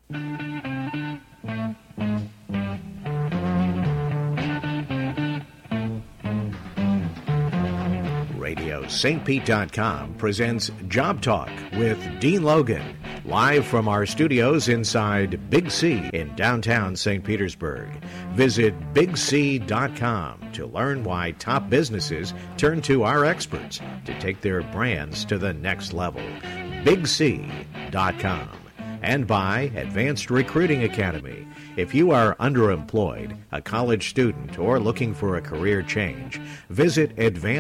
RadioSt. presents Job Talk with Dean Logan, live from our studios inside Big C in downtown St. Petersburg. Visit BigC.com to learn why top businesses turn to our experts to take their brands to the next level. BigC.com. And by Advanced Recruiting Academy. If you are underemployed, a college student, or looking for a career change, visit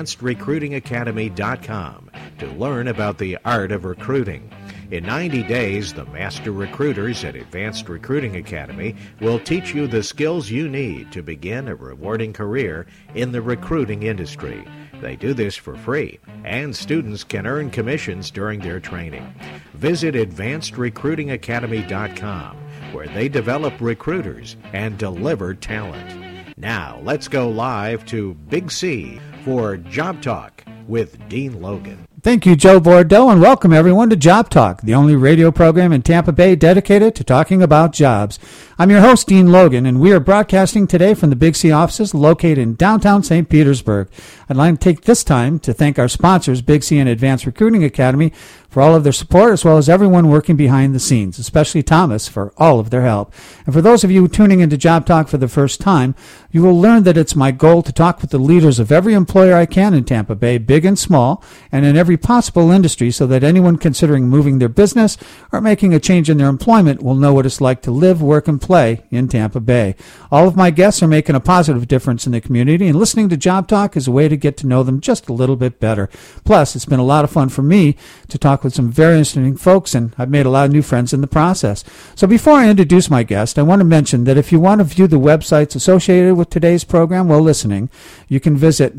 AdvancedRecruitingAcademy.com to learn about the art of recruiting. In 90 days, the master recruiters at Advanced Recruiting Academy will teach you the skills you need to begin a rewarding career in the recruiting industry. They do this for free, and students can earn commissions during their training. Visit AdvancedRecruitingAcademy.com, where they develop recruiters and deliver talent. Now, let's go live to Big C for Job Talk with Dean Logan. Thank you, Joe Bordeaux, and welcome everyone to Job Talk, the only radio program in Tampa Bay dedicated to talking about jobs. I'm your host, Dean Logan, and we are broadcasting today from the Big C offices located in downtown St. Petersburg. I'd like to take this time to thank our sponsors, Big C and Advanced Recruiting Academy, for all of their support, as well as everyone working behind the scenes, especially Thomas for all of their help. And for those of you tuning into Job Talk for the first time, you will learn that it's my goal to talk with the leaders of every employer I can in Tampa Bay, big and small, and in every possible industry, so that anyone considering moving their business or making a change in their employment will know what it's like to live, work, and play in Tampa Bay. All of my guests are making a positive difference in the community, and listening to Job Talk is a way to get to know them just a little bit better. Plus, it's been a lot of fun for me to talk with some very interesting folks, and I've made a lot of new friends in the process. So before I introduce my guest, I want to mention that if you want to view the websites associated with today's program while listening, you can visit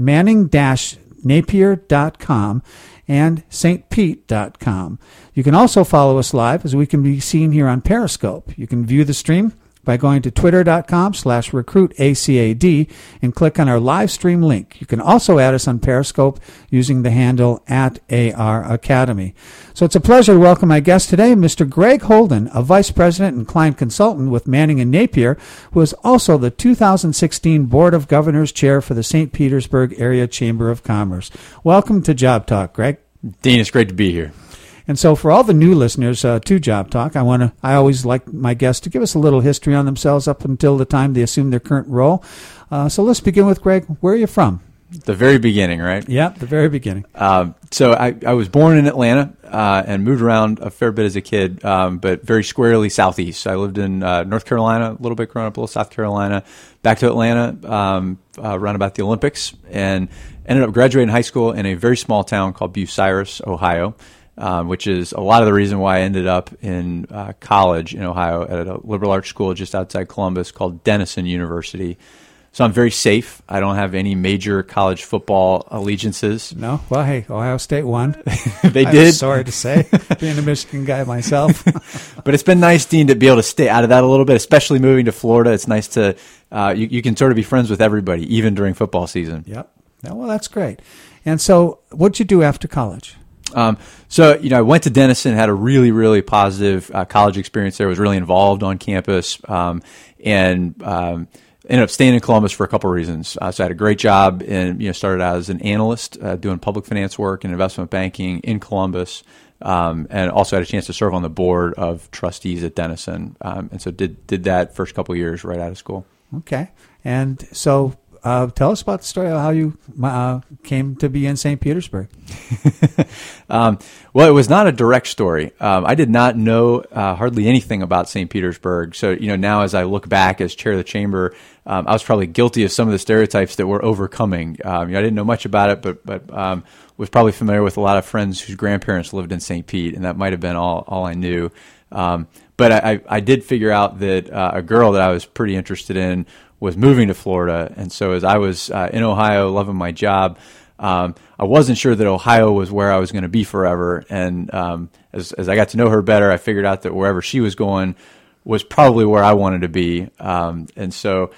Manning-Napier.com and stpete.com. You can also follow us live, as we can be seen here on Periscope. You can view the stream by going to twitter.com/recruitacad and click on our live stream link. You can also add us on Periscope using the handle @ARAcademy. So it's a pleasure to welcome my guest today, Mr. Greg Holden, a Vice President and Client Consultant with Manning & Napier, who is also the 2016 Board of Governors Chair for the St. Petersburg Area Chamber of Commerce. Welcome to Job Talk, Greg. Dean, it's great to be here. And so for all the new listeners to Job Talk, I always like my guests to give us a little history on themselves up until the time they assume their current role. So let's begin with Greg. Where are you from? The very beginning, right? Yeah, the very beginning. So I was born in Atlanta and moved around a fair bit as a kid, but very squarely southeast. I lived in North Carolina, a little bit growing up, a little South Carolina, back to Atlanta around about the Olympics, and ended up graduating high school in a very small town called Bucyrus, Ohio. Which is a lot of the reason why I ended up in college in Ohio at a liberal arts school just outside Columbus called Denison University. So I'm very safe. I don't have any major college football allegiances. No? Well, hey, Ohio State won. They did. I'm sorry to say, being a Michigan guy myself. But it's been nice, Dean, to be able to stay out of that a little bit, especially moving to Florida. It's nice to, you can sort of be friends with everybody, even during football season. Yep. Well, that's great. And so what'd you do after college? So I went to Denison, had a really, really positive college experience there, was really involved on campus, and ended up staying in Columbus for a couple of reasons. So I had a great job and started out as an analyst doing public finance work and investment banking in Columbus, and also had a chance to serve on the board of trustees at Denison, and so did that first couple of years right out of school. Okay. And so tell us about the story of how you came to be in St. Petersburg. Well, it was not a direct story. I did not know hardly anything about St. Petersburg. So, now as I look back as chair of the chamber, I was probably guilty of some of the stereotypes that we're overcoming. I didn't know much about it, but was probably familiar with a lot of friends whose grandparents lived in St. Pete, and that might have been all I knew. But I did figure out that a girl that I was pretty interested in was moving to Florida. And so as I was in Ohio, loving my job, I wasn't sure that Ohio was where I was going to be forever. And as I got to know her better, I figured out that wherever she was going was probably where I wanted to be. And so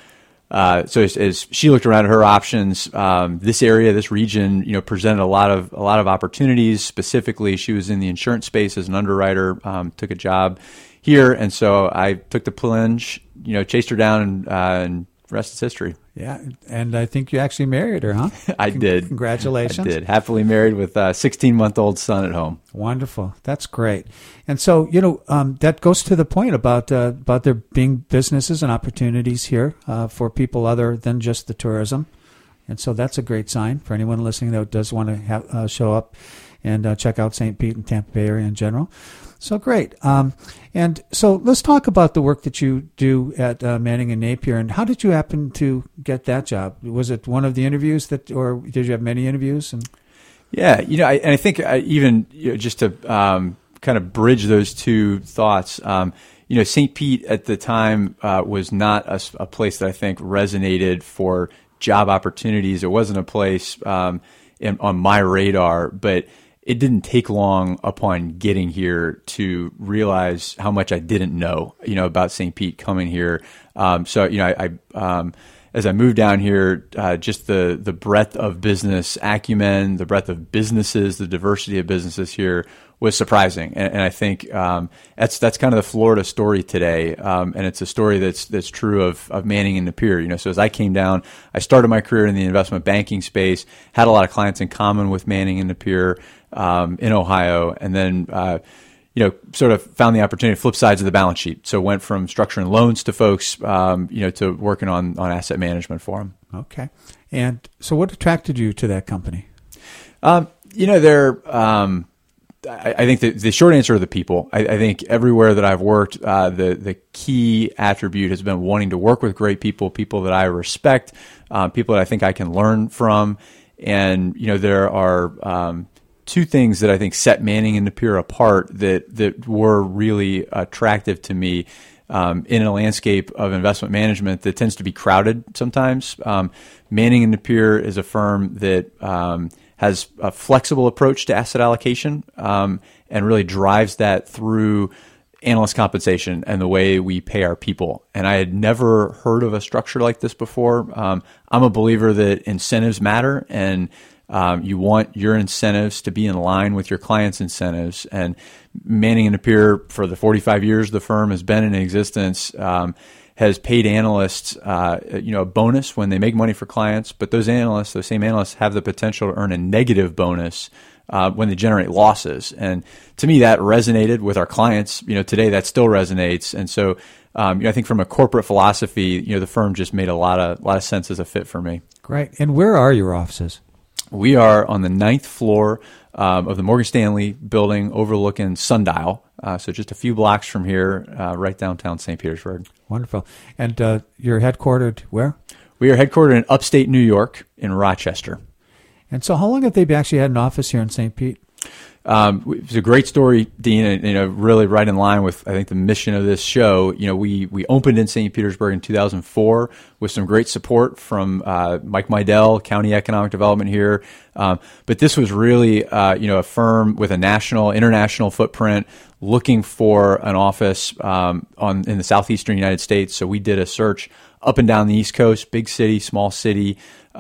So as she looked around at her options, this area, this region, presented a lot of opportunities. Specifically, she was in the insurance space as an underwriter, took a job here, and so I took the plunge, chased her down, and the rest is history. Yeah, and I think you actually married her, huh? I did. Congratulations. I did. Happily married with a 16-month-old son at home. Wonderful. That's great. And so, that goes to the point about there being businesses and opportunities here for people other than just the tourism. And so that's a great sign for anyone listening that does want to show up and check out St. Pete and Tampa Bay area in general. So great. And so let's talk about the work that you do at Manning & Napier. And how did you happen to get that job? Was it one of the interviews or did you have many interviews? Yeah, I think even just to kind of bridge those two thoughts, St. Pete at the time was not a place that I think resonated for job opportunities. It wasn't a place on my radar, but it didn't take long upon getting here to realize how much I didn't know, about St. Pete coming here. So, as I moved down here, just the breadth of business acumen, the breadth of businesses, the diversity of businesses here was surprising. And I think that's kind of the Florida story today. And it's a story that's true of Manning & Napier. So as I came down, I started my career in the investment banking space, had a lot of clients in common with Manning & Napier in Ohio, and then sort of found the opportunity to flip sides of the balance sheet. So went from structuring loans to folks, to working on asset management for them. Okay. And so what attracted you to that company? I think the short answer are the people. I think everywhere that I've worked, the key attribute has been wanting to work with great people that I respect, people that I think I can learn from. And, there are two things that I think set Manning & Napier apart that were really attractive to me in a landscape of investment management that tends to be crowded sometimes. Manning & Napier is a firm that has a flexible approach to asset allocation and really drives that through analyst compensation and the way we pay our people. And I had never heard of a structure like this before. I'm a believer that incentives matter, and you want your incentives to be in line with your clients' incentives. And Manning & Napier, for the 45 years the firm has been in existence, has paid analysts, a bonus when they make money for clients. But those same analysts, have the potential to earn a negative bonus when they generate losses. And to me, that resonated with our clients. Today that still resonates. And so, I think from a corporate philosophy, the firm just made a lot of sense as a fit for me. Great. And where are your offices? We are on the 9th floor of the Morgan Stanley building overlooking Sundial. So just a few blocks from here, right downtown St. Petersburg. Wonderful. And you're headquartered where? We are headquartered in upstate New York in Rochester. And so how long have they actually had an office here in St. Pete? It's a great story, Dean, and really right in line with, I think, the mission of this show. We opened in St. Petersburg in 2004 with some great support from Mike Meidel, County Economic Development here. But this was really, a firm with a international footprint looking for an office in the southeastern United States. So we did a search up and down the East Coast, big city, small city.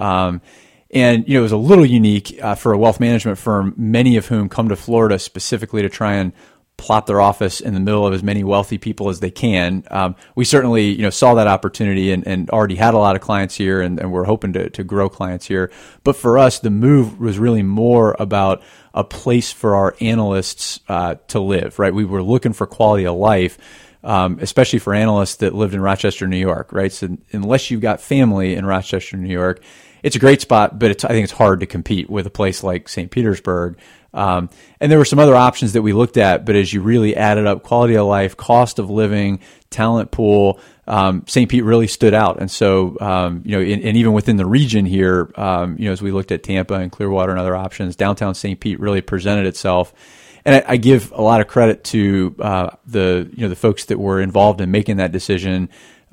And, it was a little unique for a wealth management firm, many of whom come to Florida specifically to try and plop their office in the middle of as many wealthy people as they can. We certainly, saw that opportunity and already had a lot of clients here, and we're hoping to grow clients here. But for us, the move was really more about a place for our analysts to live, right? We were looking for quality of life, especially for analysts that lived in Rochester, New York, right? So unless you've got family in Rochester, New York, it's a great spot, but I think it's hard to compete with a place like St. Petersburg. And there were some other options that we looked at, but as you really added up quality of life, cost of living, talent pool, St. Pete really stood out. And so, and even within the region here, as we looked at Tampa and Clearwater and other options, downtown St. Pete really presented itself. And I give a lot of credit to the folks that were involved in making that decision.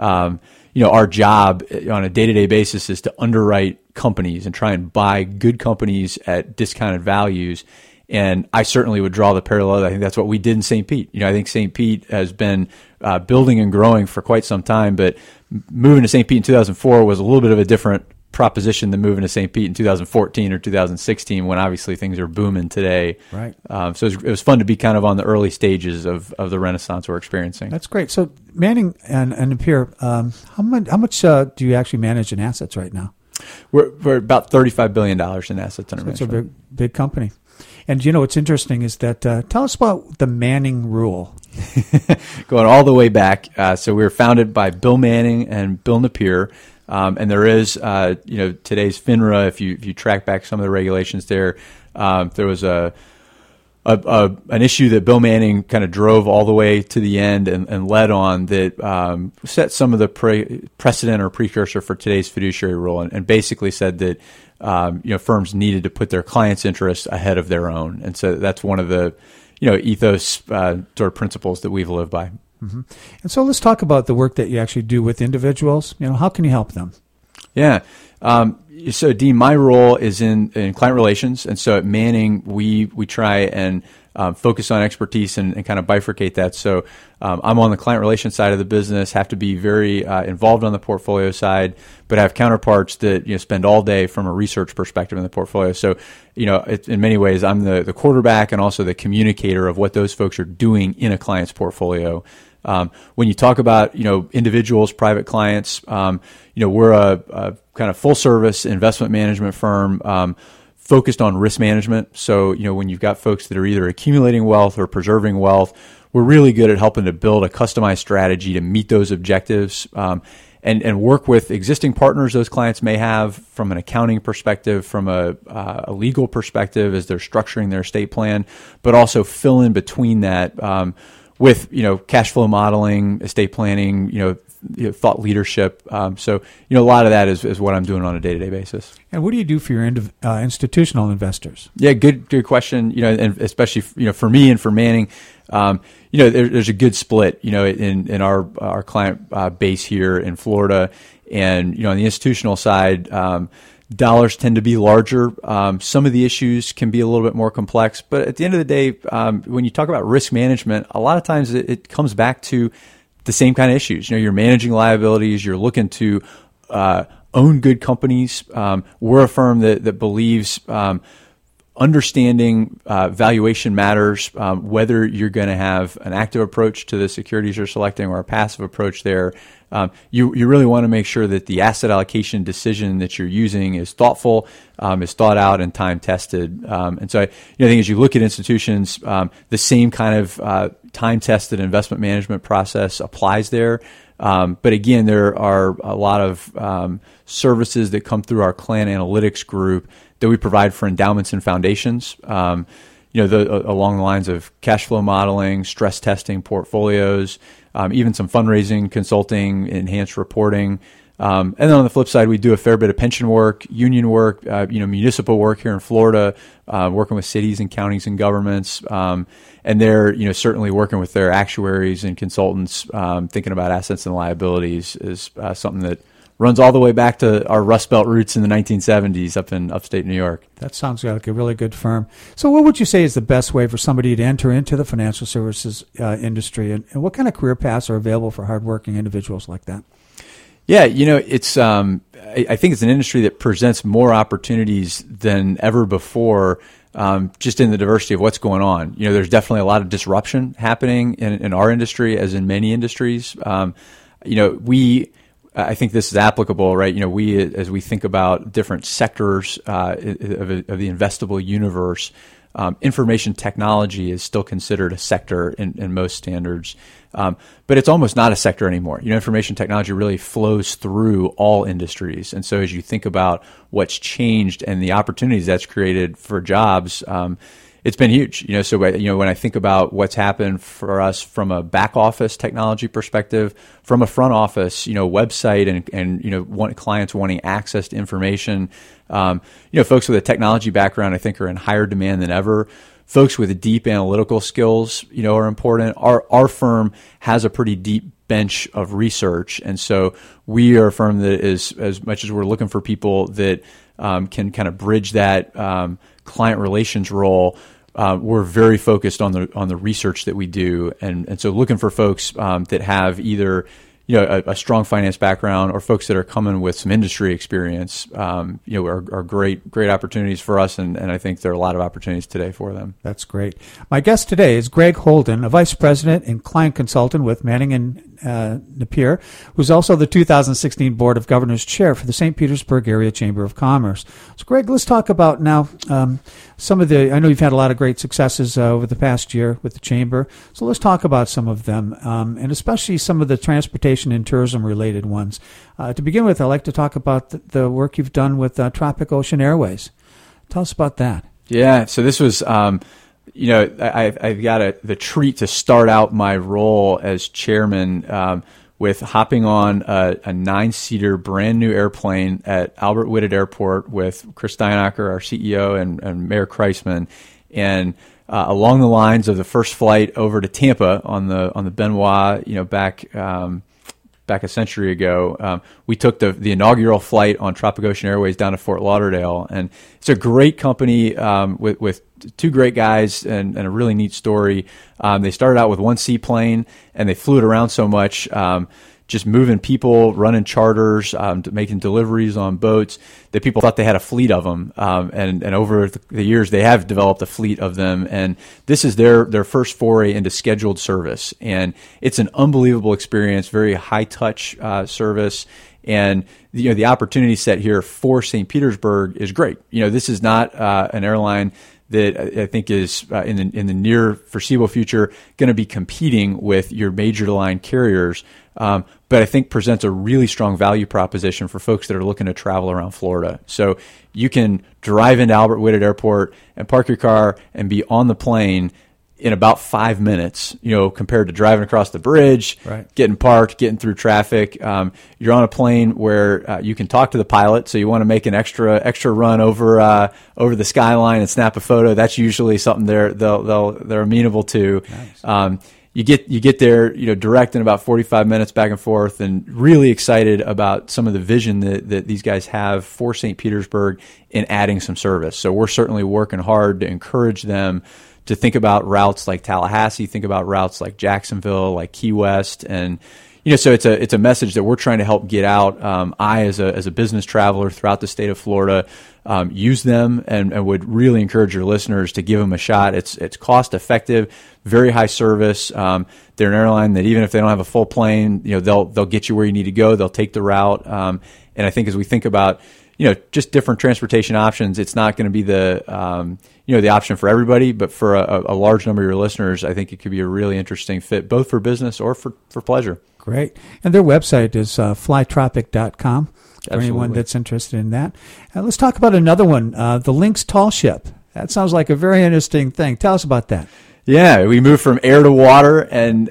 Our job on a day-to-day basis is to underwrite companies and try and buy good companies at discounted values. And I certainly would draw the parallel. I think that's what we did in St. Pete. I think St. Pete has been building and growing for quite some time, but moving to St. Pete in 2004 was a little bit of a different proposition than moving to St. Pete in 2014 or 2016, when obviously things are booming today. Right. So it was fun to be kind of on the early stages of the renaissance we're experiencing. That's great. So Manning and Napier, how much do you actually manage in assets right now? We're about $35 billion in assets under management. It's a big company. And what's interesting is that tell us about the Manning rule. Going all the way back. So we were founded by Bill Manning and Bill Napier. And there is, today's FINRA, if you track back some of the regulations there was an issue that Bill Manning kind of drove all the way to the end and led on that set some of the precedent or precursor for today's fiduciary rule, and basically said that firms needed to put their clients' interests ahead of their own. And so that's one of the ethos sort of principles that we've lived by. Mm-hmm. And so let's talk about the work that you actually do with individuals. How can you help them? Yeah. So Dean, my role is in client relations. And so at Manning, we try and focus on expertise and kind of bifurcate that. So I'm on the client relations side of the business, have to be very involved on the portfolio side, but have counterparts that spend all day from a research perspective in the portfolio. So in many ways, I'm the quarterback and also the communicator of what those folks are doing in a client's portfolio. When you talk about individuals, private clients, we're a kind of full service investment management firm focused on risk management. So when you've got folks that are either accumulating wealth or preserving wealth, we're really good at helping to build a customized strategy to meet those objectives, and work with existing partners those clients may have from an accounting perspective, from a legal perspective as they're structuring their estate plan, but also fill in between that with cash flow modeling, estate planning, thought leadership. So a lot of that is what I'm doing on a day-to-day basis. And what do you do for your institutional investors? Yeah, good question. And especially for me and for Manning, there's a good split in our client base here in Florida, and on the institutional side. Dollars tend to be larger. Some of the issues can be a little bit more complex, but at the end of the day, when you talk about risk management, a lot of times it comes back to the same kind of issues. You're managing liabilities. You're looking to own good companies. We're a firm that believes understanding valuation matters, whether you're going to have an active approach to the securities you're selecting or a passive approach there. You really want to make sure that the asset allocation decision that you're using is thoughtful, is thought out and time tested. And so I think as you look at institutions, the same kind of time tested investment management process applies there. But again, there are a lot of services that come through our client analytics group that we provide for endowments and foundations. Along the lines of cash flow modeling, stress testing portfolios, even some fundraising, consulting, enhanced reporting. And then on the flip side, we do a fair bit of pension work, union work, municipal work here in Florida, working with cities and counties and governments. And they're, certainly working with their actuaries and consultants, thinking about assets and liabilities is something that runs all the way back to our Rust Belt roots in the 1970s up in upstate New York. That sounds like a really good firm. So what would you say is the best way for somebody to enter into the financial services industry, and what kind of career paths are available for hardworking individuals like that? Yeah, it's I think it's an industry that presents more opportunities than ever before, just in the diversity of what's going on. There's definitely a lot of disruption happening in our industry, as in many industries. I think this is applicable, right? As we think about different sectors of the investable universe, information technology is still considered a sector in most standards, but it's almost not a sector anymore. Information technology really flows through all industries, and so as you think about what's changed and the opportunities that's created for jobs, it's been huge. So when I think about what's happened for us from a back office technology perspective, from a front office, website and clients wanting access to information, folks with a technology background, I think, are in higher demand than ever. Folks with deep analytical skills, are important. Our firm has a pretty deep bench of research, and so we are a firm that is, as much as we're looking for people that can kind of bridge that client relations role, we're very focused on the research that we do, and so looking for folks that have either a strong finance background or folks that are coming with some industry experience, are great opportunities for us, and I think there are a lot of opportunities today for them. That's great. My guest today is Greg Holden, a vice president and client consultant with Manning and Napier, who's also the 2016 Board of Governors chair for the St. Petersburg Area Chamber of Commerce. So, Greg, let's talk about now some of the. I know you've had a lot of great successes over the past year with the chamber. So let's talk about some of them, and especially some of the transportation and tourism related ones. To begin with, I'd like to talk about the work you've done with Tropic Ocean Airways. Tell us about that. Yeah. So this was. I've got the treat to start out my role as chairman with hopping on a 9-seater brand new airplane at Albert Whitted Airport with Chris Steinacher, our CEO, and Mayor Kreisman, and along the lines of the first flight over to Tampa on the Benoit, back a century ago, we took the inaugural flight on Tropic Ocean Airways down to Fort Lauderdale, and it's a great company with two great guys and a really neat story. They started out with one seaplane, and they flew it around so much, just moving people, running charters, making deliveries on boats, that people thought they had a fleet of them. And over the years, they have developed a fleet of them. And this is their first foray into scheduled service. And it's an unbelievable experience, very high-touch service. And the opportunity set here for St. Petersburg is great. This is not an airline that I think is in the near foreseeable future going to be competing with your major line carriers, but I think presents a really strong value proposition for folks that are looking to travel around Florida. So you can drive into Albert Whitted Airport and park your car and be on the plane in about 5 minutes, compared to driving across the bridge, right, getting parked, getting through traffic. You're on a plane where you can talk to the pilot. So you want to make an extra run over the skyline and snap a photo. That's usually something they're amenable to. Nice. You get there, direct in about 45 minutes back and forth, and really excited about some of the vision that these guys have for St. Petersburg in adding some service. So we're certainly working hard to encourage them to think about routes like Tallahassee, think about routes like Jacksonville, like Key West, and so it's a message that we're trying to help get out. I, as a business traveler throughout the state of Florida, use them and would really encourage your listeners to give them a shot. It's cost effective, very high service. They're an airline that even if they don't have a full plane, they'll get you where you need to go. They'll take the route, and I think as we think about just different transportation options, it's not going to be the option for everybody, but for a large number of your listeners, I think it could be a really interesting fit, both for business or for pleasure. Great. And their website is flytropic.com for Absolutely. anyone that's interested in that. Let's talk about another one, the Lynx Tall Ship. That sounds like a very interesting thing. Tell us about that. Yeah, we moved from air to water, and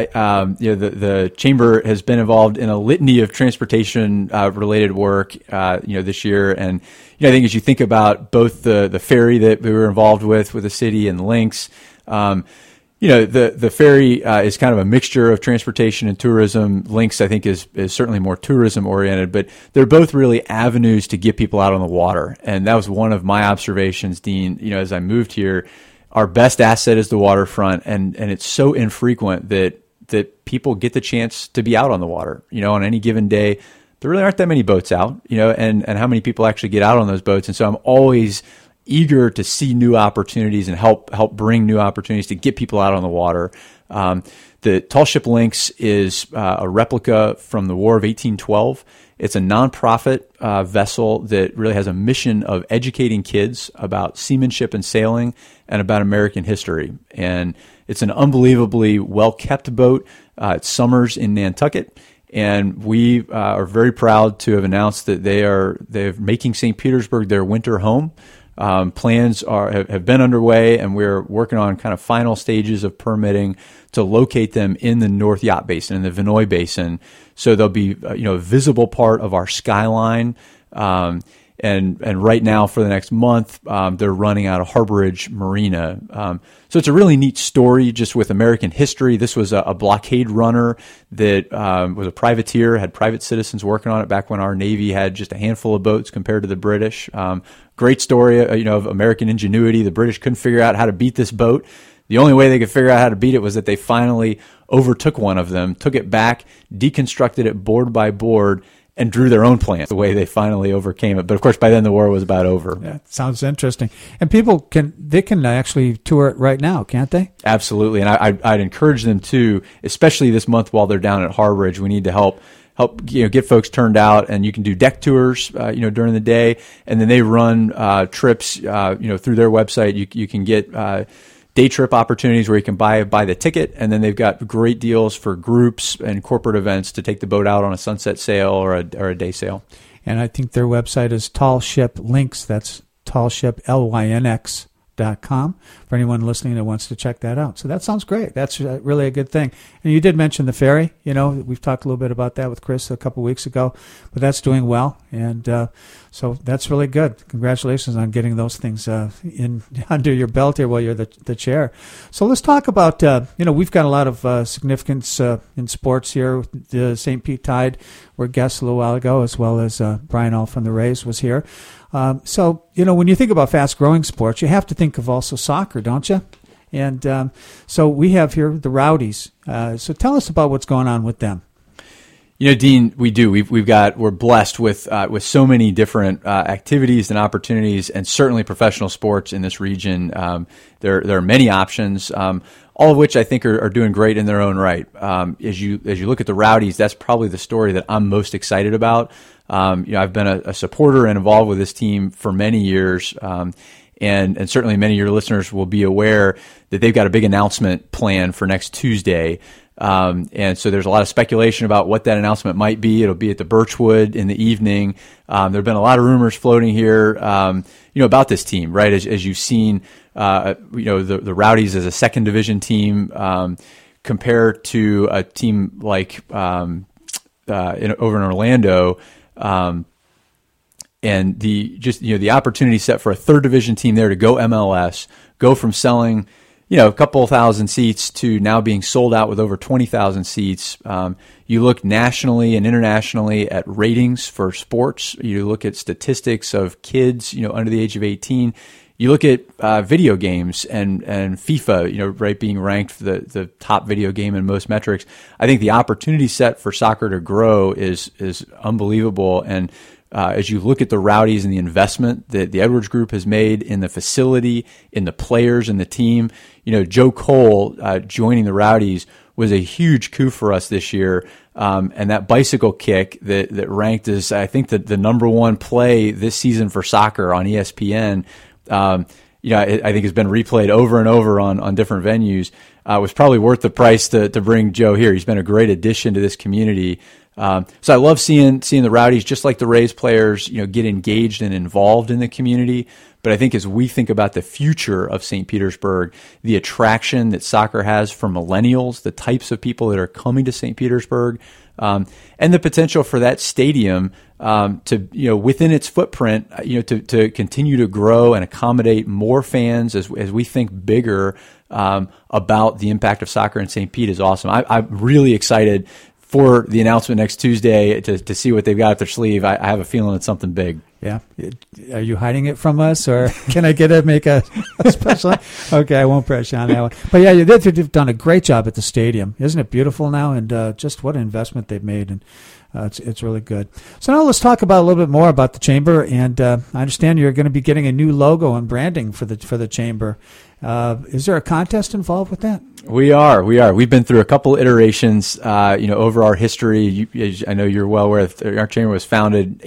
the chamber has been involved in a litany of transportation related work this year, and I think as you think about both the ferry that we were involved with the city and Lynx, the ferry is kind of a mixture of transportation and tourism. Lynx, I think, is certainly more tourism oriented, but they're both really avenues to get people out on the water, and that was one of my observations, Dean. As I moved here, our best asset is the waterfront, and it's so infrequent that people get the chance to be out on the water. On any given day, there really aren't that many boats out, and how many people actually get out on those boats. And so I'm always eager to see new opportunities and help bring new opportunities to get people out on the water. The Tall Ship Lynx is a replica from the War of 1812. It's a nonprofit vessel that really has a mission of educating kids about seamanship and sailing and about American history. And it's an unbelievably well-kept boat. It summers in Nantucket. And we are very proud to have announced that they're making St. Petersburg their winter home. Plans have been underway, and we're working on kind of final stages of permitting to locate them in the North Yacht Basin, in the Vinoy Basin. So they'll be a visible part of our skyline. And right now for the next month, they're running out of Harborage Marina. So it's a really neat story just with American history. This was a blockade runner that was a privateer, had private citizens working on it back when our Navy had just a handful of boats compared to the British. Great story, of American ingenuity. The British couldn't figure out how to beat this boat. The only way they could figure out how to beat it was that they finally overtook one of them, took it back, deconstructed it board by board, and drew their own plan, the way they finally overcame it. But of course, by then the war was about over. Yeah, sounds interesting. And people can actually tour it right now, can't they? Absolutely. And I'd encourage them to, especially this month while they're down at Harborage. We need to help get folks turned out, and you can do deck tours during the day, and then they run trips through their website. You can get day trip opportunities where you can buy the ticket, and then they've got great deals for groups and corporate events to take the boat out on a sunset sail or a day sail. And I think their website is Tall Ship Links. That's Tallship, LYNX.com, for anyone listening that wants to check that out. So that sounds great. That's really a good thing. And you did mention the ferry. We've talked a little bit about that with Chris a couple weeks ago, but that's doing well. And so that's really good. Congratulations on getting those things in under your belt here while you're the chair. So let's talk about, we've got a lot of significance in sports here. The St. Pete Tide were guests a little while ago, as well as Brian All from the Rays was here. So, when you think about fast-growing sports, you have to think of also soccer, don't you? And so we have here the Rowdies. So tell us about what's going on with them. Dean, we do. We're blessed with so many different activities and opportunities, and certainly professional sports in this region. There are many options, all of which I think are doing great in their own right. As you look at the Rowdies, that's probably the story that I'm most excited about. I've been a supporter and involved with this team for many years, and certainly many of your listeners will be aware that they've got a big announcement planned for next Tuesday. And so there's a lot of speculation about what that announcement might be. It'll be at the Birchwood in the evening. There have been a lot of rumors floating here, about this team, right? As you've seen, the Rowdies as a second division team, compared to a team like, over in Orlando, and the opportunity set for a third division team there to go MLS, go from selling, a couple thousand seats to now being sold out with over 20,000 seats. You look nationally and internationally at ratings for sports. You look at statistics of kids, under the age of 18. You look at video games and FIFA, right, being ranked the top video game in most metrics. I think the opportunity set for soccer to grow is unbelievable. And as you look at the Rowdies and the investment that the Edwards Group has made in the facility, in the players, in the team, Joe Cole joining the Rowdies was a huge coup for us this year. And that bicycle kick that ranked as, I think, the number one play this season for soccer on ESPN, I think has been replayed over and over on different venues, was probably worth the price to bring Joe here. He's been a great addition to this community. So I love seeing the Rowdies, just like the Rays players, get engaged and involved in the community. But I think as we think about the future of St. Petersburg, the attraction that soccer has for millennials, the types of people that are coming to St. Petersburg, and the potential for that stadium to, within its footprint, to continue to grow and accommodate more fans as we think bigger about the impact of soccer in St. Pete is awesome. I'm really excited for the announcement next Tuesday to see what they've got up their sleeve. I have a feeling it's something big. Yeah. Are you hiding it from us, or can I make a special? Okay, I won't press you on that one. But yeah, they've done a great job at the stadium. Isn't it beautiful now? And just what an investment they've made. And it's really good. So now let's talk about a little bit more about the Chamber. And I understand you're going to be getting a new logo and branding for the Chamber. Is there a contest involved with that? We are. We've been through a couple iterations, over our history. I know you're well aware our Chamber was founded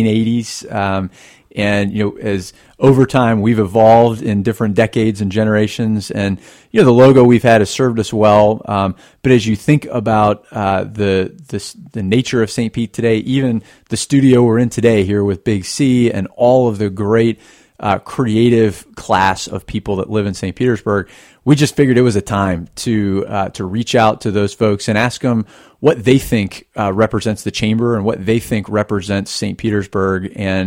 1880s. And, as over time we've evolved in different decades and generations, and, the logo we've had has served us well. But as you think about the nature of St. Pete today, even the studio we're in today here with Big C and all of the great creative class of people that live in St. Petersburg, we just figured it was a time to reach out to those folks and ask them what they think represents the Chamber and what they think represents St. Petersburg. And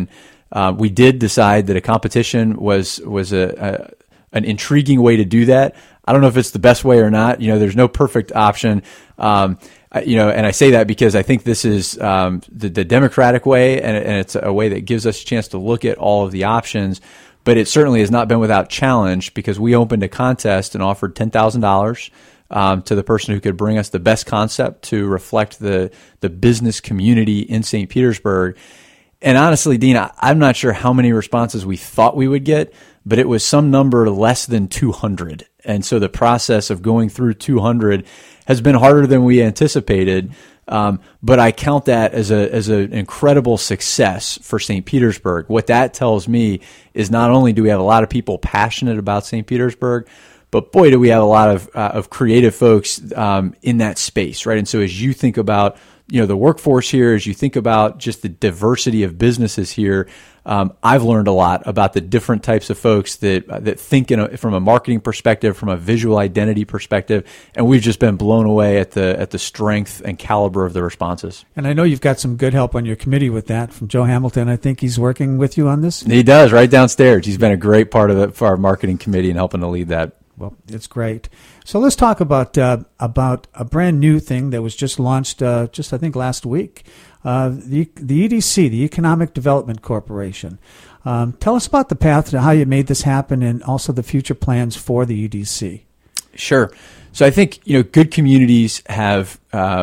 We did decide that a competition was an intriguing way to do that. I don't know if it's the best way or not. There's no perfect option. And I say that because I think this is the democratic way, and it's a way that gives us a chance to look at all of the options. But it certainly has not been without challenge, because we opened a contest and offered $10,000 to the person who could bring us the best concept to reflect the business community in St. Petersburg. And honestly, Dean, I'm not sure how many responses we thought we would get, but it was some number less than 200. And so the process of going through 200 has been harder than we anticipated. But I count that as an incredible success for St. Petersburg. What that tells me is not only do we have a lot of people passionate about St. Petersburg, but boy, do we have a lot of creative folks in that space, right? And so as you think about the workforce here, as you think about just the diversity of businesses here, I've learned a lot about the different types of folks that think from a marketing perspective, from a visual identity perspective, and we've just been blown away at the strength and caliber of the responses. And I know you've got some good help on your committee with that from Joe Hamilton. I think he's working with you on this. He does, right downstairs. He's been a great part of our marketing committee and helping to lead that. Well, it's great. So let's talk about a brand new thing that was just launched I think last week. The EDC, the Economic Development Corporation. Tell us about the path to how you made this happen, and also the future plans for the EDC. Sure. So I think good communities have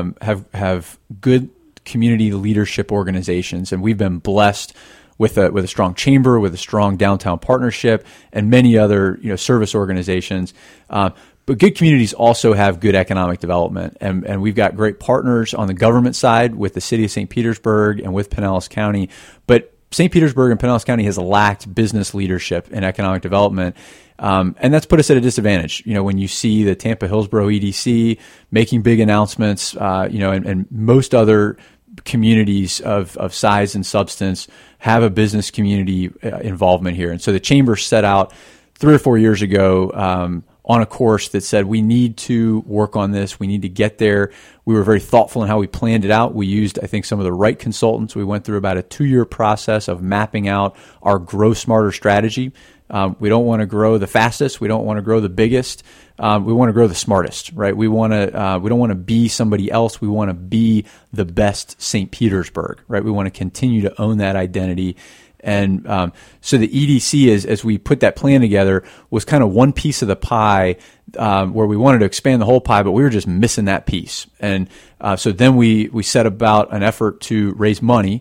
good community leadership organizations, and we've been blessed with a strong chamber, with a strong downtown partnership, and many other service organizations. But good communities also have good economic development, and we've got great partners on the government side with the city of St. Petersburg and with Pinellas County. But St. Petersburg and Pinellas County has lacked business leadership and economic development, and that's put us at a disadvantage. When you see the Tampa Hillsborough EDC making big announcements, and most other communities of size and substance have a business community involvement here. And so the chamber set out 3 or 4 years ago on a course that said we need to work on this. We need to get there. We were very thoughtful in how we planned it out. We used, I think, some of the right consultants. We went through about a 2-year process of mapping out our Grow Smarter strategy. We don't want to grow the fastest. We don't want to grow the biggest. We want to grow the smartest, right? We don't want to be somebody else. We want to be the best St. Petersburg, right? We want to continue to own that identity. And so the EDC, as we put that plan together, was kind of one piece of the pie where we wanted to expand the whole pie, but we were just missing that piece. And so then we set about an effort to raise money.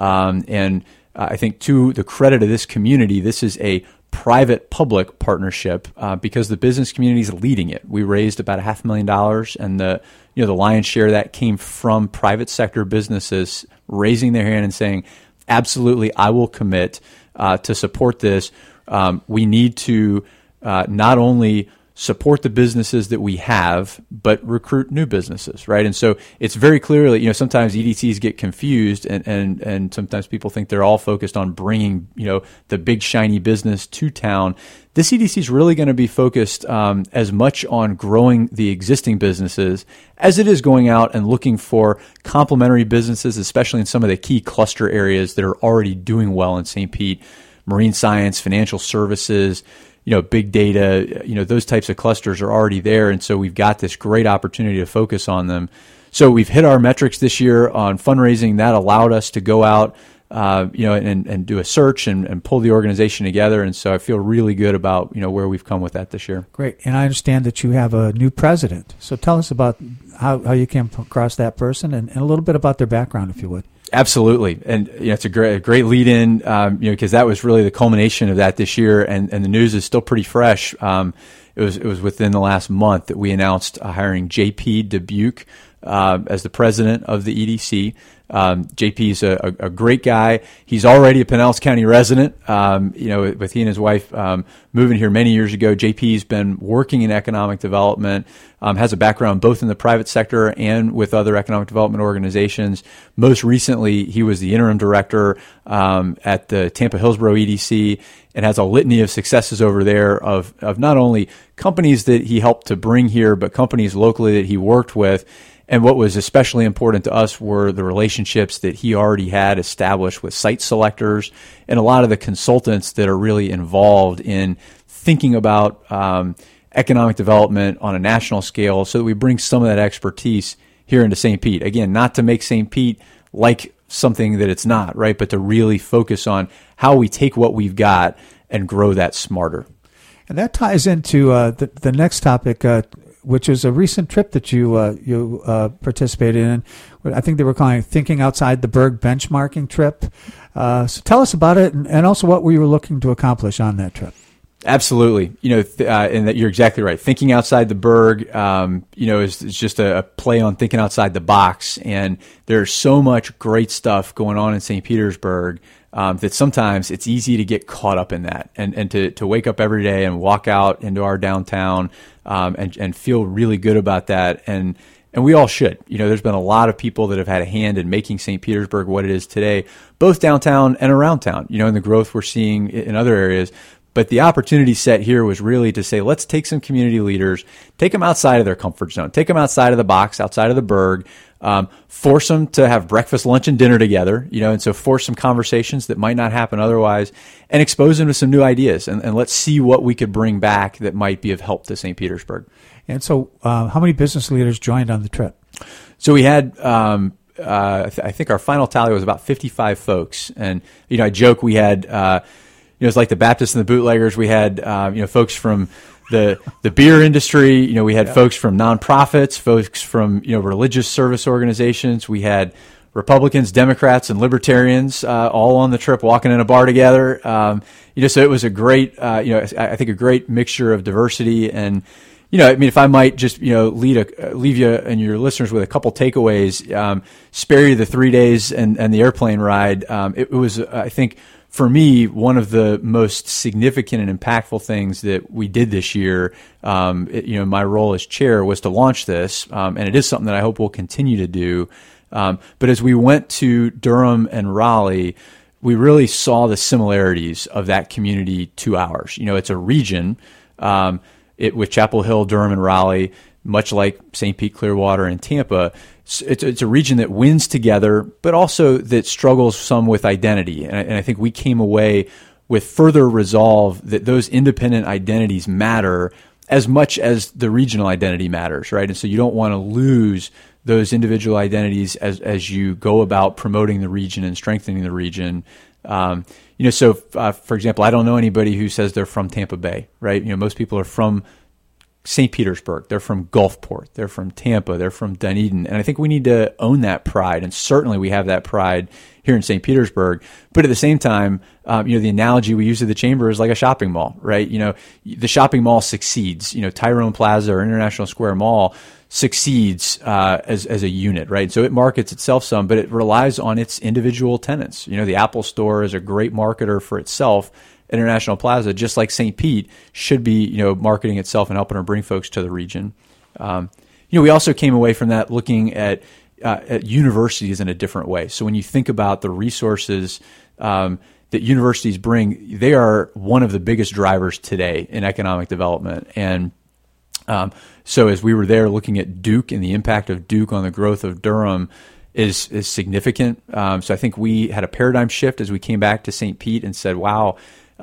And I think to the credit of this community, this is a private-public partnership because the business community is leading it. We raised about $500,000, and the lion's share of that came from private sector businesses raising their hand and saying, absolutely, I will commit to support this. We need to not only support the businesses that we have, but recruit new businesses, right? And so it's very clearly, sometimes EDCs get confused, and sometimes people think they're all focused on bringing, the big shiny business to town. This EDC is really going to be focused as much on growing the existing businesses as it is going out and looking for complementary businesses, especially in some of the key cluster areas that are already doing well in St. Pete: marine science, financial services, big data, those types of clusters are already there. And so we've got this great opportunity to focus on them. So we've hit our metrics this year on fundraising. That allowed us to go out, and do a search and pull the organization together. And so I feel really good about, where we've come with that this year. Great. And I understand that you have a new president. So tell us about how you came across that person and a little bit about their background, if you would. Absolutely. And it's a great lead in, because that was really the culmination of that this year. And the news is still pretty fresh. It was within the last month that we announced hiring JP Dubuque as the president of the EDC. JP is a great guy. He's already a Pinellas County resident. With he and his wife moving here many years ago, JP's been working in economic development, has a background both in the private sector and with other economic development organizations. Most recently, he was the interim director at the Tampa Hillsborough EDC and has a litany of successes over there of not only companies that he helped to bring here, but companies locally that he worked with. And what was especially important to us were the relationships that he already had established with site selectors and a lot of the consultants that are really involved in thinking about economic development on a national scale, so that we bring some of that expertise here into St. Pete. Again, not to make St. Pete like something that it's not, right? But to really focus on how we take what we've got and grow that smarter. And that ties into the next topic, which is a recent trip that you participated in. I think they were calling it Thinking Outside the Berg Benchmarking Trip. So tell us about it, and also what we were looking to accomplish on that trip. Absolutely. And that you're exactly right. Thinking outside the Berg, is just a play on thinking outside the box. And there's so much great stuff going on in St. Petersburg that sometimes it's easy to get caught up in that and to wake up every day and walk out into our downtown and feel really good about that. And we all should. There's been a lot of people that have had a hand in making St. Petersburg what it is today, both downtown and around town, and the growth we're seeing in other areas. But the opportunity set here was really to say, let's take some community leaders, take them outside of their comfort zone, take them outside of the box, outside of the Berg, force them to have breakfast, lunch, and dinner together, and so force some conversations that might not happen otherwise, and expose them to some new ideas, and let's see what we could bring back that might be of help to St. Petersburg. And so how many business leaders joined on the trip? So we had I think our final tally was about 55 folks. And, I joke we had it's like the Baptists and the bootleggers. We had, folks from the beer industry. We had folks from nonprofits, folks from, religious service organizations. We had Republicans, Democrats, and Libertarians all on the trip walking in a bar together. So it was a great, I think a great mixture of diversity. And, if I might just, leave you and your listeners with a couple takeaways, spare you the 3 days and the airplane ride. It was, I think, for me, one of the most significant and impactful things that we did this year, my role as chair, was to launch this, and it is something that I hope we'll continue to do. But as we went to Durham and Raleigh, we really saw the similarities of that community to ours. It's a region with Chapel Hill, Durham, and Raleigh, much like St. Pete, Clearwater, and Tampa. It's a region that wins together, but also that struggles some with identity. And I think we came away with further resolve that those independent identities matter as much as the regional identity matters, right? And so you don't want to lose those individual identities as you go about promoting the region and strengthening the region. So for example, I don't know anybody who says they're from Tampa Bay, right? Most people are from St. Petersburg, they're from Gulfport, they're from Tampa, they're from Dunedin. And I think we need to own that pride. And certainly we have that pride here in St. Petersburg. But at the same time, the analogy we use at the Chamber is like a shopping mall, right? The shopping mall succeeds. Tyrone Plaza or International Square Mall succeeds as a unit, right? So it markets itself some, but it relies on its individual tenants. The Apple Store is a great marketer for itself. International Plaza, just like St. Pete, should be marketing itself and helping to bring folks to the region. We also came away from that looking at universities in a different way. So when you think about the resources that universities bring, they are one of the biggest drivers today in economic development. And so as we were there looking at Duke and the impact of Duke on the growth of Durham is significant. So I think we had a paradigm shift as we came back to St. Pete and said, wow,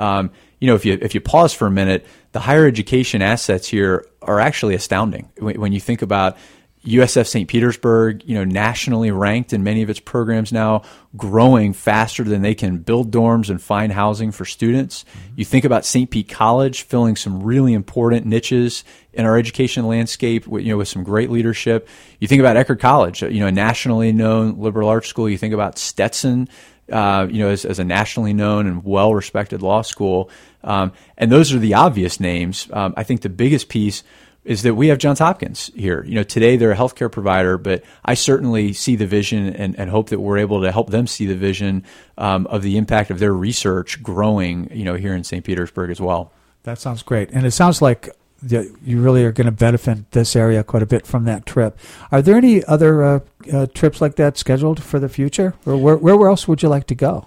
if you pause for a minute, the higher education assets here are actually astounding. When you think about USF St. Petersburg, nationally ranked in many of its programs now, growing faster than they can build dorms and find housing for students. Mm-hmm. You think about St. Pete College filling some really important niches in our education landscape with some great leadership. You think about Eckerd College, a nationally known liberal arts school. You think about Stetson, as a nationally known and well-respected law school. And those are the obvious names. I think the biggest piece is that we have Johns Hopkins here. Today they're a healthcare provider, but I certainly see the vision and hope that we're able to help them see the vision of the impact of their research growing, here in St. Petersburg as well. That sounds great. And it sounds like you really are going to benefit this area quite a bit from that trip. Are there any other trips like that scheduled for the future? Or where else would you like to go?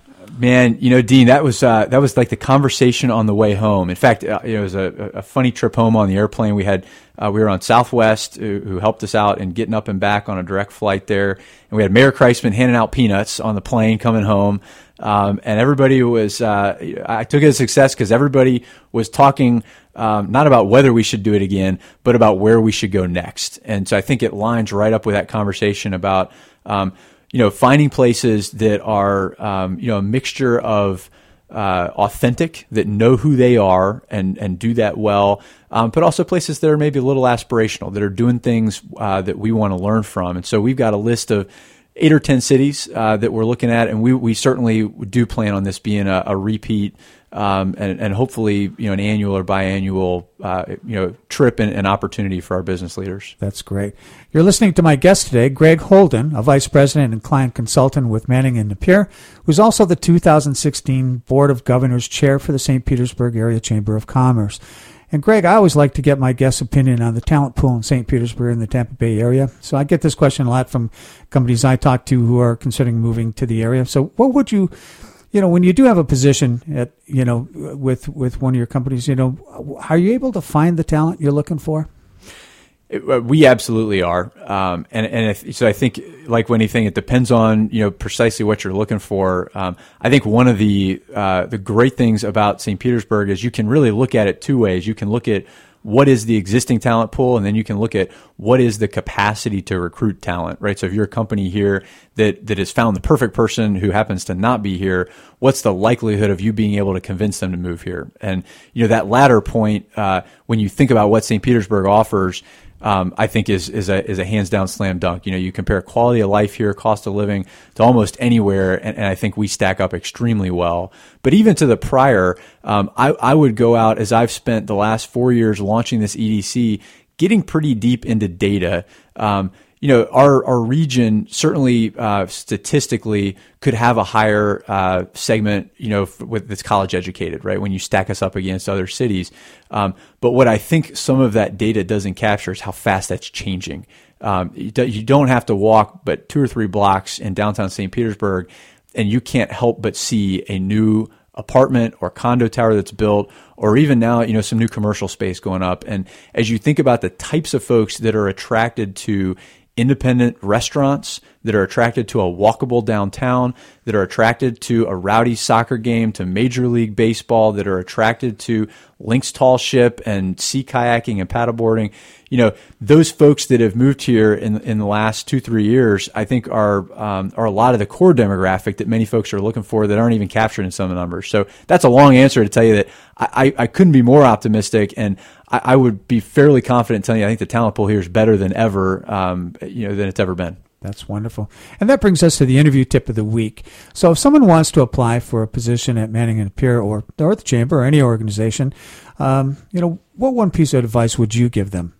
Man, Dean, that was like the conversation on the way home. In fact, it was a funny trip home on the airplane. We were on Southwest, who helped us out in getting up and back on a direct flight there, and we had Mayor Kreisman handing out peanuts on the plane coming home. And everybody was, I took it as a success because everybody was talking not about whether we should do it again, but about where we should go next. And so I think it lines right up with that conversation about finding places that are, a mixture of authentic, that know who they are and do that well, but also places that are maybe a little aspirational, that are doing things that we want to learn from. And so we've got a list of 8 or 10 cities that we're looking at, and we certainly do plan on this being a repeat and hopefully an annual or biannual trip and opportunity for our business leaders. That's great. You're listening to my guest today, Greg Holden, a vice president and client consultant with Manning & Napier, who's also the 2016 Board of Governors chair for the St. Petersburg Area Chamber of Commerce. And Greg, I always like to get my guest's opinion on the talent pool in St. Petersburg and the Tampa Bay area. So I get this question a lot from companies I talk to who are considering moving to the area. So what would you, when you do have a position at, with one of your companies, are you able to find the talent you're looking for? We absolutely are. So I think, like anything, it depends on, precisely what you're looking for. I think one of the great things about St. Petersburg is you can really look at it two ways. You can look at what is the existing talent pool, and then you can look at what is the capacity to recruit talent, right? So if you're a company here that has found the perfect person who happens to not be here, what's the likelihood of you being able to convince them to move here? And, that latter point, when you think about what St. Petersburg offers, I think is a hands down slam dunk. You compare quality of life here, cost of living to almost anywhere, and I think we stack up extremely well. But even to the prior, I would go out, as I've spent the last 4 years launching this EDC, getting pretty deep into data. Our region certainly statistically could have a higher segment, that's college educated, right? When you stack us up against other cities. But what I think some of that data doesn't capture is how fast that's changing. You don't have to walk but 2 or 3 blocks in downtown St. Petersburg, and you can't help but see a new apartment or condo tower that's built, or even now, some new commercial space going up. And as you think about the types of folks that are attracted to independent restaurants, that are attracted to a walkable downtown, that are attracted to a rowdy soccer game, to Major League Baseball, that are attracted to Lynx Tall Ship and sea kayaking and paddleboarding, those folks that have moved here in the last 2-3 years, I think are a lot of the core demographic that many folks are looking for that aren't even captured in some of the numbers. So that's a long answer to tell you that I couldn't be more optimistic, and I would be fairly confident telling you I think the talent pool here is better than ever, than it's ever been. That's wonderful. And that brings us to the interview tip of the week. So if someone wants to apply for a position at Manning & Napier or the Chamber or any organization, what one piece of advice would you give them?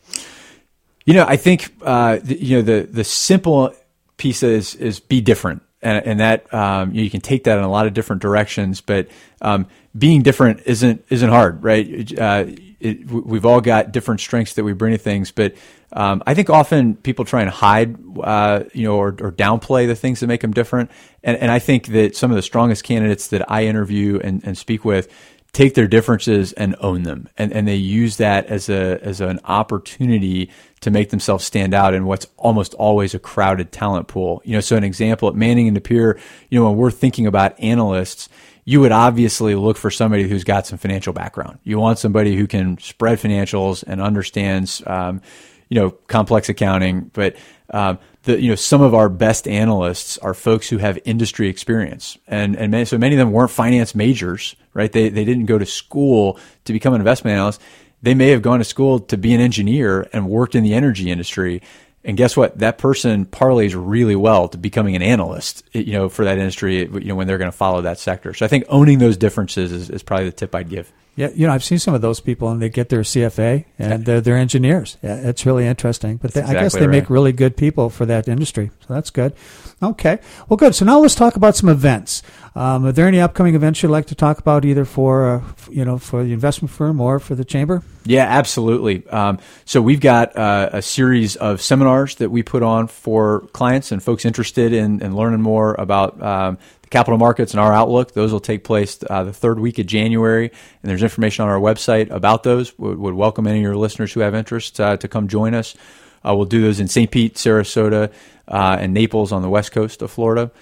I think, the simple piece is be different. And that, you can take that in a lot of different directions, but, being different isn't hard, right? We've all got different strengths that we bring to things, but, I think often people try and hide, or downplay the things that make them different. And I think that some of the strongest candidates that I interview and speak with take their differences and own them. And they use that as an opportunity to make themselves stand out in what's almost always a crowded talent pool. So an example at Manning & Napier, when we're thinking about analysts, you would obviously look for somebody who's got some financial background. You want somebody who can spread financials and understands, complex accounting. But some of our best analysts are folks who have industry experience, and so many of them weren't finance majors, right? They didn't go to school to become an investment analyst. They may have gone to school to be an engineer and worked in the energy industry. And guess what? That person parlays really well to becoming an analyst, for that industry, when they're going to follow that sector. So I think owning those differences is probably the tip I'd give. Yeah, I've seen some of those people, and they get their CFA, and they're engineers. Yeah, it's really interesting. But I guess they make really good people for that industry, so that's good. Okay, well, good. So now let's talk about some events. Are there any upcoming events you'd like to talk about, either for for the investment firm or for the chamber? Yeah, absolutely. So we've got a series of seminars that we put on for clients and folks interested in learning more about the capital markets and our outlook. Those will take place the third week of January, and there's information on our website about those. Would welcome any of your listeners who have interest to come join us. We'll do those in St. Pete, Sarasota, and Naples on the west coast of Florida.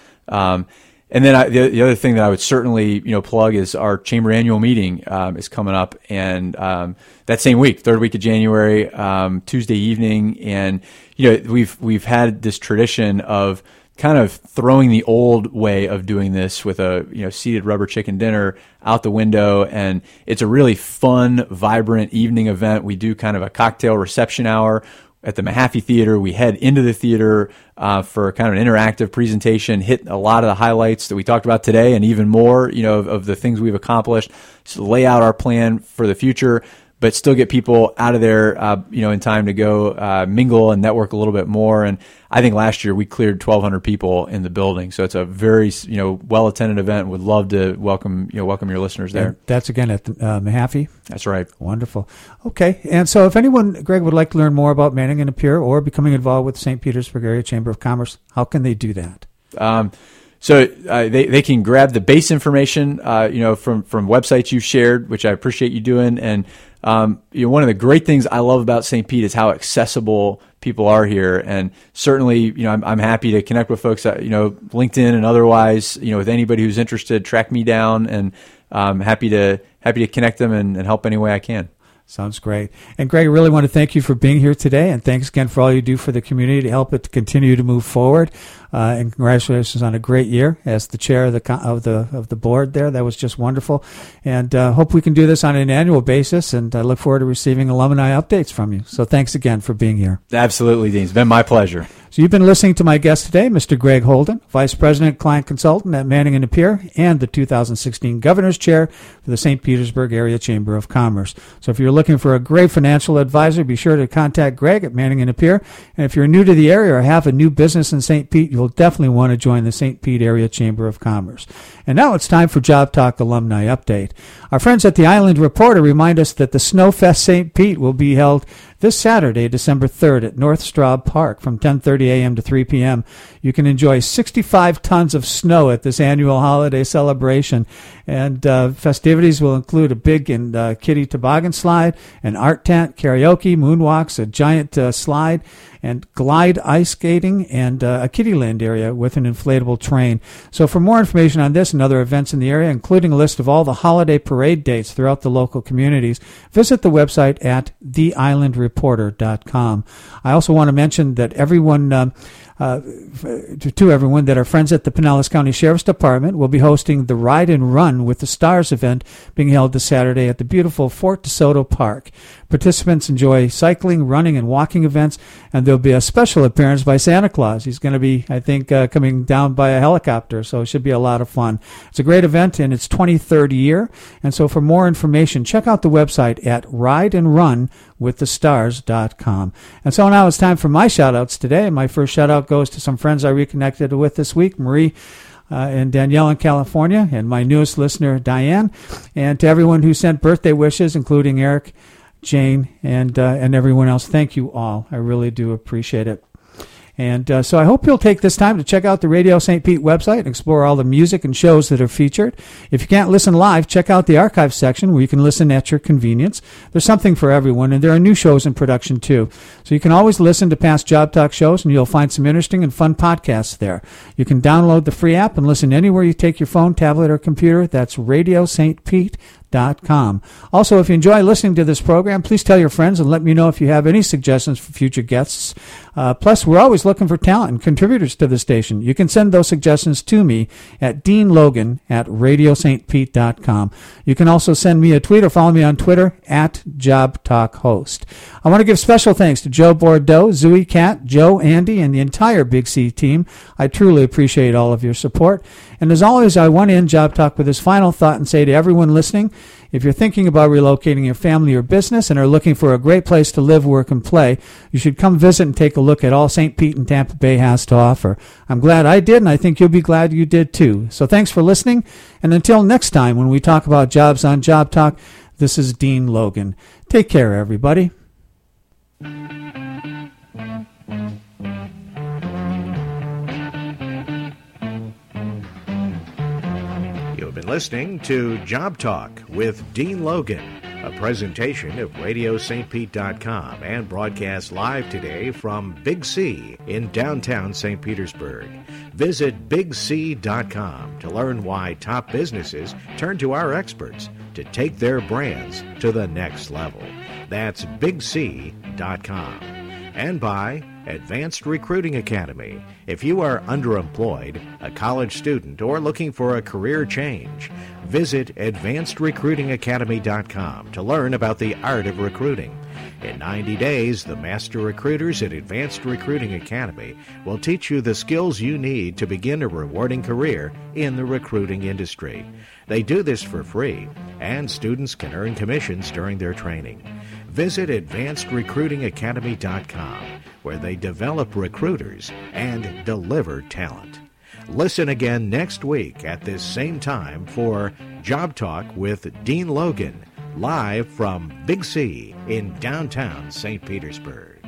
And then the other thing that I would certainly plug is our chamber annual meeting is coming up, and that same week, third week of January, Tuesday evening, and we've had this tradition of kind of throwing the old way of doing this with a seated rubber chicken dinner out the window, and it's a really fun, vibrant evening event. We do kind of a cocktail reception hour at the Mahaffey Theater. We head into the theater for kind of an interactive presentation, hit a lot of the highlights that we talked about today and even more, of the things we've accomplished, so lay out our plan for the future, but still get people out of there, in time to go mingle and network a little bit more. And I think last year we cleared 1,200 people in the building, so it's a very well-attended event. Would love to welcome your listeners there. And that's again at the, Mahaffey. That's right. Wonderful. Okay, and so if anyone, Greg, would like to learn more about Manning and Napier or becoming involved with the St. Petersburg Area Chamber of Commerce, how can they do that? So they can grab the base information, from websites you've shared, which I appreciate you doing. And one of the great things I love about St. Pete is how accessible people are here. And certainly, I'm happy to connect with folks, LinkedIn and otherwise, with anybody who's interested, track me down, and happy to connect them and help any way I can. Sounds great. And Greg, I really want to thank you for being here today, and thanks again for all you do for the community to help it to continue to move forward. And congratulations on a great year as the chair of the board there. That was just wonderful. And hope we can do this on an annual basis, and I look forward to receiving alumni updates from you. So thanks again for being here. Absolutely, Dean. It's been my pleasure. So you've been listening to my guest today, Mr. Greg Holden, Vice President, Client Consultant at Manning & Napier, and the 2016 Governor's Chair for the St. Petersburg Area Chamber of Commerce. So if you're looking for a great financial advisor, be sure to contact Greg at Manning & Napier. And if you're new to the area or have a new business in St. Pete, you'll definitely want to join the St. Pete Area Chamber of Commerce. And now it's time for Job Talk Alumni Update. Our friends at the Island Reporter remind us that the Snowfest St. Pete will be held this Saturday, December 3rd at North Straub Park from 10:30 a.m. to 3 p.m. You can enjoy 65 tons of snow at this annual holiday celebration. And festivities will include a big and kiddie toboggan slide, an art tent, karaoke, moonwalks, a giant slide, and glide ice skating, and a kiddieland area with an inflatable train. So for more information on this and other events in the area, including a list of all the holiday parade dates throughout the local communities, visit the website at theislandreporter.com. I also want to mention that everyone that our friends at the Pinellas County Sheriff's Department will be hosting the Ride and Run with the Stars event being held this Saturday at the beautiful Fort DeSoto Park. Participants enjoy cycling, running, and walking events, and there'll be a special appearance by Santa Claus. He's going to be, I think, coming down by a helicopter, so it should be a lot of fun. It's a great event, and it's 23rd year, and so for more information, check out the website at rideandrunwiththestars.com. And so now it's time for my shout-outs today. My first shout-out goes to some friends I reconnected with this week, Marie and Danielle in California, and my newest listener, Diane, and to everyone who sent birthday wishes, including Eric, Jane, and everyone else. Thank you all. I really do appreciate it. And so I hope you'll take this time to check out the Radio St. Pete website and explore all the music and shows that are featured. If you can't listen live, check out the archive section where you can listen at your convenience. There's something for everyone, and there are new shows in production too. So you can always listen to past Job Talk shows, and you'll find some interesting and fun podcasts there. You can download the free app and listen anywhere you take your phone, tablet, or computer. That's RadioSt.Pete.com. Also, if you enjoy listening to this program, please tell your friends and let me know if you have any suggestions for future guests. Plus, we're always looking for talent and contributors to the station. You can send those suggestions to me at deanlogan@radiostpete.com. You can also send me a tweet or follow me on Twitter at JobTalkHost. I want to give special thanks to Joe Bordeaux, Zooey Cat, Joe, Andy, and the entire Big C team. I truly appreciate all of your support. And as always, I want to end Job Talk with this final thought and say to everyone listening, if you're thinking about relocating your family or business and are looking for a great place to live, work, and play, you should come visit and take a look at all St. Pete and Tampa Bay has to offer. I'm glad I did, and I think you'll be glad you did too. So thanks for listening, and until next time when we talk about jobs on Job Talk, this is Dean Logan. Take care, everybody. listening to Job Talk with Dean Logan, a presentation of RadioSt. and broadcast live today from Big C in downtown St. Petersburg. Visit BigC.com to learn why top businesses turn to our experts to take their brands to the next level. That's BigC.com. And by Advanced Recruiting Academy. If you are underemployed, a college student, or looking for a career change, visit AdvancedRecruitingAcademy.com to learn about the art of recruiting. In 90 days, the master recruiters at Advanced Recruiting Academy will teach you the skills you need to begin a rewarding career in the recruiting industry. They do this for free, and students can earn commissions during their training. Visit AdvancedRecruitingAcademy.com, where they develop recruiters and deliver talent. Listen again next week at this same time for Job Talk with Dean Logan, live from Big C in downtown St. Petersburg.